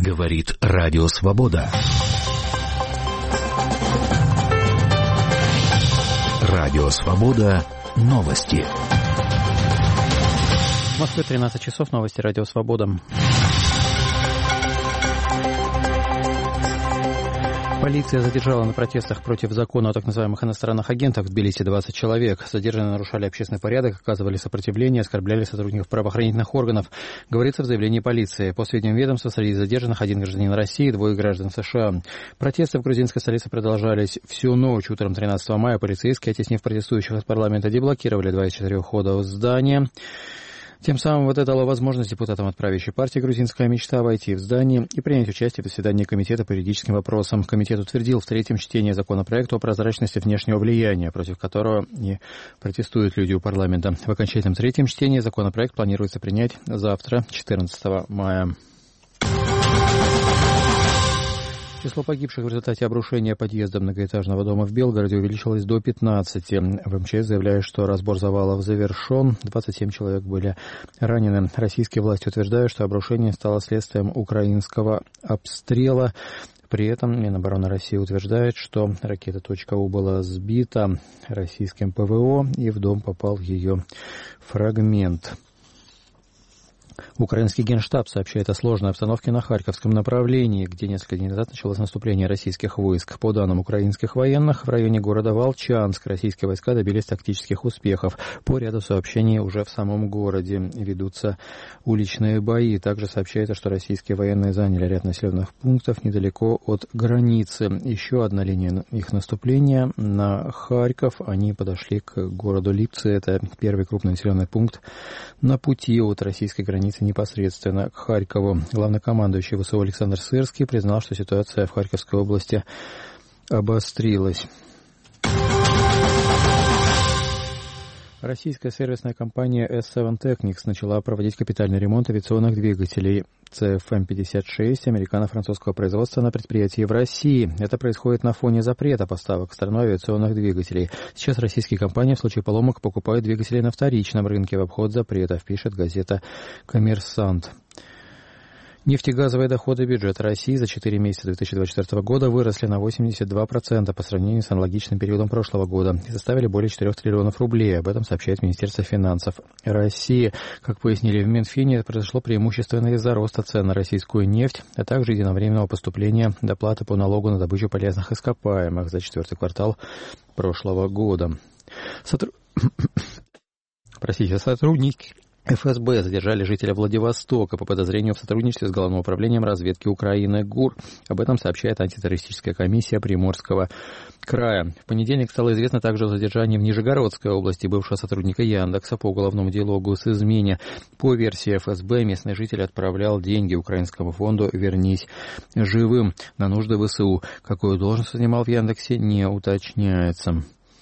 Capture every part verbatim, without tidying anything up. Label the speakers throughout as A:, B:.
A: Говорит Радио Свобода. Радио Свобода. Новости.
B: В Москве тринадцать часов. Новости Радио Свобода. Полиция задержала на протестах против закона о так называемых иностранных агентах в Тбилиси двадцать человек. Задержанные нарушали общественный порядок, оказывали сопротивление, оскорбляли сотрудников правоохранительных органов. Говорится в заявлении полиции. По сведениям ведомства, среди задержанных один гражданин России, двое граждан США. Протесты в грузинской столице продолжались всю ночь. Утром тринадцатого мая полицейские, оттеснив протестующих из парламента, деблокировали два из четырех входов в здание. Тем самым вот это дало возможность депутатам от правящей партии «Грузинская мечта» войти в здание и принять участие в заседании Комитета по юридическим вопросам. Комитет утвердил в третьем чтении законопроект о прозрачности внешнего влияния, против которого и протестуют люди у парламента. В окончательном третьем чтении законопроект планируется принять завтра, четырнадцатого мая. Число погибших в результате обрушения подъезда многоэтажного дома в Белгороде увеличилось до пятнадцати. В МЧС заявляют, что разбор завалов завершен. двадцать семь человек были ранены. Российские власти утверждают, что обрушение стало следствием украинского обстрела. При этом Минобороны России утверждает, что ракета .У была сбита российским ПВО, и в дом попал ее фрагмент. Украинский Генштаб сообщает о сложной обстановке на Харьковском направлении, где несколько дней назад началось наступление российских войск. По данным украинских военных, в районе города Волчанск российские войска добились тактических успехов. По ряду сообщений уже в самом городе ведутся уличные бои. Также сообщается, что российские военные заняли ряд населенных пунктов недалеко от границы. Еще одна линия их наступления на Харьков. Они подошли к городу Липцы. Это первый крупный населенный пункт на пути от российской границы непосредственно к Харькову. Главнокомандующий ВСУ Александр Сырский признал, что ситуация в Харьковской области обострилась. Российская сервисная компания эс семь Technics начала проводить капитальный ремонт авиационных двигателей си эф эм пятьдесят шесть американо-французского производства на предприятии в России. Это происходит на фоне запрета поставок в страну авиационных двигателей. Сейчас российские компании в случае поломок покупают двигатели на вторичном рынке в обход запретов, пишет газета «Коммерсант». Нефтегазовые доходы бюджета России за четыре месяца две тысячи двадцать четвёртого года выросли на восемьдесят два процента по сравнению с аналогичным периодом прошлого года и составили более четырёх триллионов рублей. Об этом сообщает Министерство финансов России. Как пояснили в Минфине, это произошло преимущественно из-за роста цен на российскую нефть, а также единовременного поступления доплаты по налогу на добычу полезных ископаемых за четвертый квартал прошлого года. Сотруд... Простите, сотрудники эф эс бэ задержали жителя Владивостока по подозрению в сотрудничестве с Главным управлением разведки Украины ГУР. Об этом сообщает антитеррористическая комиссия Приморского края. В понедельник стало известно также о задержании в Нижегородской области бывшего сотрудника Яндекса по уголовному делу о госизмене. По версии эф эс бэ, местный житель отправлял деньги украинскому фонду «Вернись живым» на нужды ВСУ. Какую должность занимал в Яндексе, не уточняется.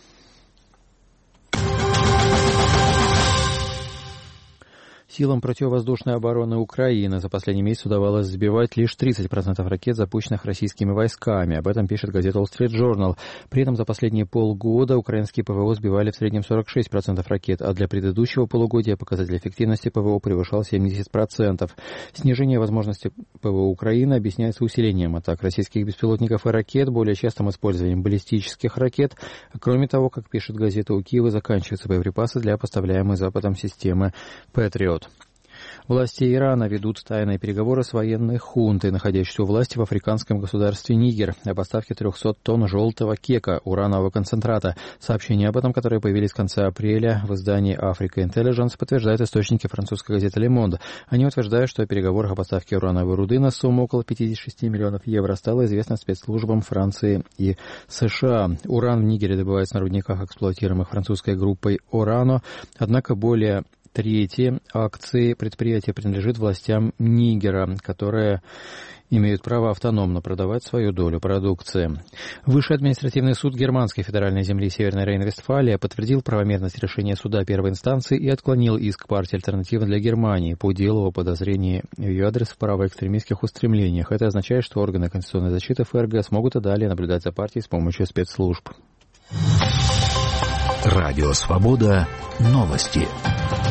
B: Силам противовоздушной обороны Украины за последний месяц удавалось сбивать лишь тридцать процентов ракет, запущенных российскими войсками. Об этом пишет газета Wall Street Journal. При этом за последние полгода украинские ПВО сбивали в среднем сорок шесть процентов ракет, а для предыдущего полугодия показатель эффективности ПВО превышал семьдесят процентов. Снижение возможности ПВО Украины объясняется усилением атак российских беспилотников и ракет, более частым использованием баллистических ракет. Кроме того, как пишет газета, у Киева заканчиваются боеприпасы для поставляемой Западом системы «Патриот». Власти Ирана ведут тайные переговоры с военной хунтой, находящейся у власти в африканском государстве Нигер, о поставке трехсот тонн желтого кека, уранового концентрата. Сообщения об этом, которые появились в конце апреля в издании Africa Intelligence, подтверждают источники французской газеты Le Monde. Они утверждают, что о переговорах о поставке урановой руды на сумму около пятьдесят шесть миллионов евро стало известно спецслужбам Франции и США. Уран в Нигере добывается на рудниках, эксплуатируемых французской группой Орано, однако более трети акции предприятия принадлежит властям Нигера, которые имеют право автономно продавать свою долю продукции. Высший административный суд Германской федеральной земли Северной Рейн-Вестфалия подтвердил правомерность решения суда первой инстанции и отклонил иск партии «Альтернатива для Германии» по делу о подозрении в ее адрес в правоэкстремистских устремлениях. Это означает, что органы конституционной защиты ФРГ смогут и далее наблюдать за партией с помощью спецслужб.
A: Радио Свобода. Новости.